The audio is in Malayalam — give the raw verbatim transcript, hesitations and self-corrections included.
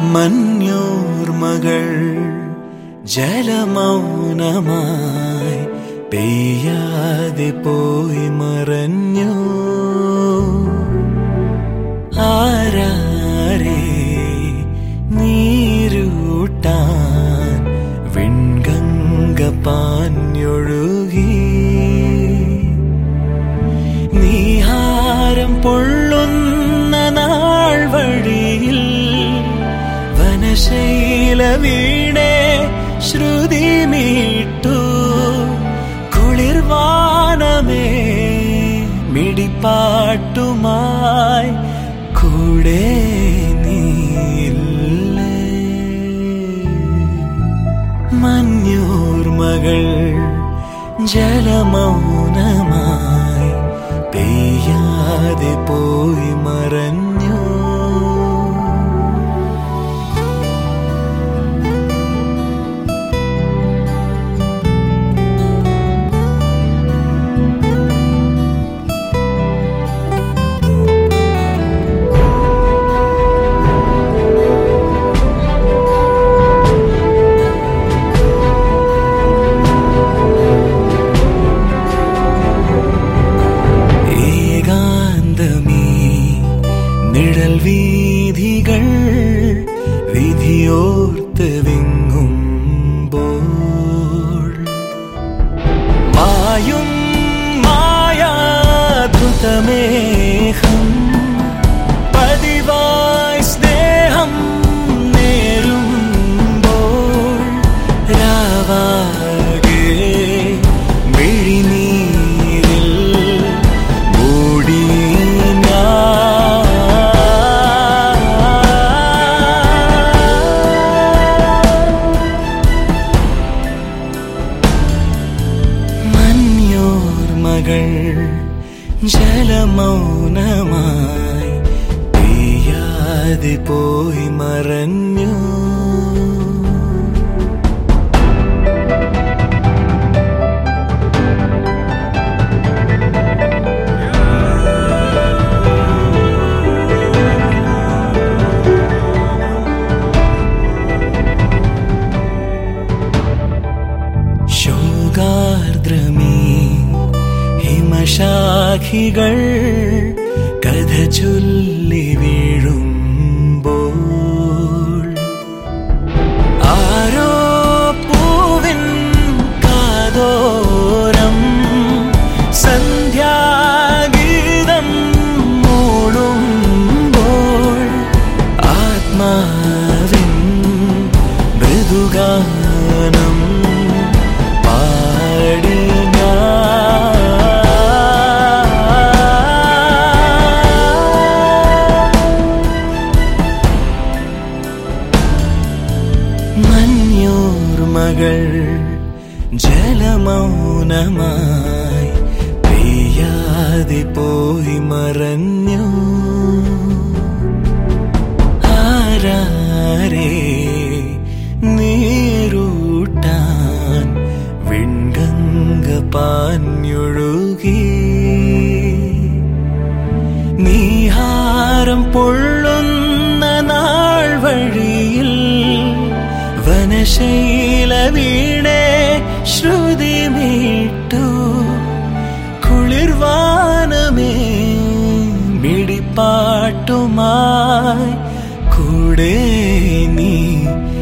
മഞ്ഞോർമകൾ ജലമൗനമായി പെയ്യാതെ പോയി മറഞ്ഞു. ആരാരേ നീരൂട്ടാൻ വിൺഗംഗ പാഞ്ഞൊഴുകി. നീഹാരം പൊള്ളുന്ന നാൾ വഴിയിൽ വനശൈല വീണേ ശ്രുതി മീട്ടു. കുളിർവാനമേ മിടിപ്പാട്ടുമായി കൂടെ നീയില്ലേ. മഞ്ഞോർമകൾ ജലമൗനമായി പെയ്യാതെ പോയി മറഞ്ഞു. നിഴൽ വീഥികൾ വിധിയോർത്ത് വിങ്ങുമ്പോൾ മായും മായാധൃതമേഹം പതിവായി സ്നേഹം നേരുമ്പോൾ രാവാകെ മിഴിനീരിൽ മൂടി ജലമൗനമായി പെയ്യാതെ പോയി മറഞ്ഞു. ശോകാർദ്രമീ ഹിമശാഖികൾ കഥ ചൊല്ലി വീഴുമ്പോൾ ആരോ പൂവിൻ കാതോരം സന്ധ്യാഗീതം മൂളുമ്പോൾ ആത്മാവിൻ മൃദുഗാനം പാടി മഞ്ഞോർമകൾ ജലമൗനമായി പെയ്യാതെ പോയി മറഞ്ഞു. ആരാരേ നീരൂട്ടാൻ വിൺഗംഗ പാഞ്ഞൊഴുകി. നീഹാരം പൊള്ളുന്ന നാൾ വഴിയിൽ വനശൈല വീണേ ശ്രുതി മീട്ടു. കുളിർവാനമേ മിടിപ്പാട്ടുമായി കൂടെ നീ